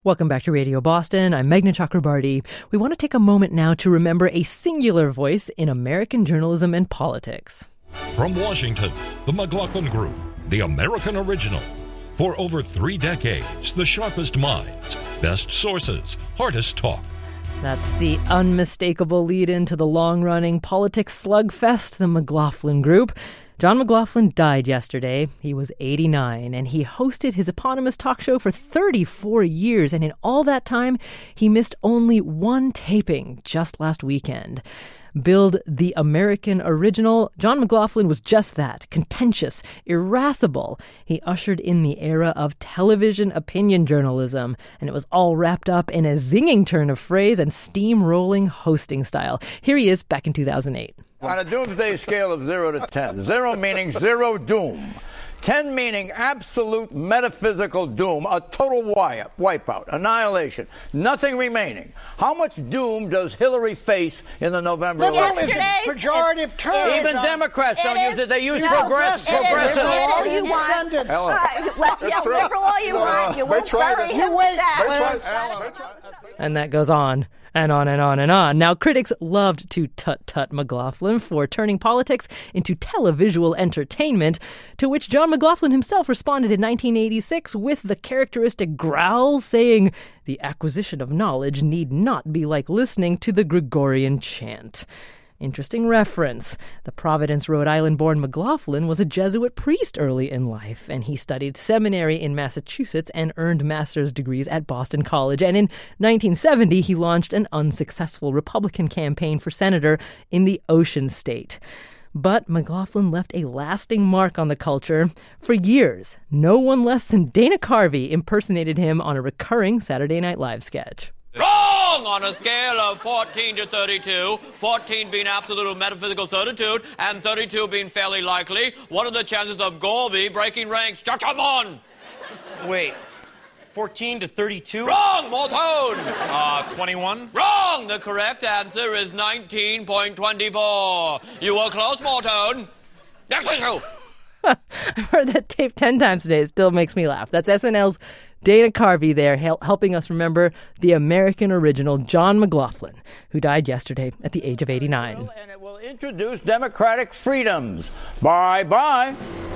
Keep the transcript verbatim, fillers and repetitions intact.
Welcome back to Radio Boston. I'm Meghna Chakrabarty. We want to take a moment now to remember a singular voice in American journalism and politics. From Washington, the McLaughlin Group, the American original. For over three decades, the sharpest minds, best sources, hardest talk. That's the unmistakable lead-in to the long-running politics slugfest, the McLaughlin Group. John McLaughlin died yesterday. He was eighty-nine, and he hosted his eponymous talk show for thirty-four years, and in all that time, he missed only one taping just last weekend. Billed the American original, John McLaughlin was just that, contentious, irascible. He ushered in the era of television opinion journalism, and it was all wrapped up in a zinging turn of phrase and steamrolling hosting style. Here he is back in two thousand eight. On a doomsday scale of zero to ten, zero meaning zero doom, ten meaning absolute metaphysical doom, a total wipe, wipeout, annihilation, nothing remaining. How much doom does Hillary face in the November election? It's a pejorative term. Even Democrats don't use it. They use no, progressive. progressive. All you want. Uh, let, yeah, liberal all you want. You won't bury him You wait. that. And that goes on. And on and on and on. Now, critics loved to tut-tut McLaughlin for turning politics into televisual entertainment, to which John McLaughlin himself responded in nineteen eighty-six with the characteristic growl, saying, "The acquisition of knowledge need not be like listening to the Gregorian chant." Interesting reference. The Providence, Rhode Island-born McLaughlin was a Jesuit priest early in life, and he studied seminary in Massachusetts and earned master's degrees at Boston College. And in nineteen seventy, he launched an unsuccessful Republican campaign for senator in the Ocean State. But McLaughlin left a lasting mark on the culture. For years, no one less than Dana Carvey impersonated him on a recurring Saturday Night Live sketch. Wrong on a scale of fourteen to thirty-two, fourteen being absolute metaphysical certitude, and thirty-two being fairly likely. What are the chances of Golby breaking ranks? Cha-cha-mon! Wait, fourteen to thirty-two? Wrong, Mortone! Uh, twenty-one? Wrong! The correct answer is nineteen point two four. You were close, Mortone. Next issue! I've heard that tape ten times today. It still makes me laugh. That's S N L's Dana Carvey there, hel- helping us remember the American original John McLaughlin, who died yesterday at the age of eighty-nine. And it will introduce democratic freedoms. Bye-bye.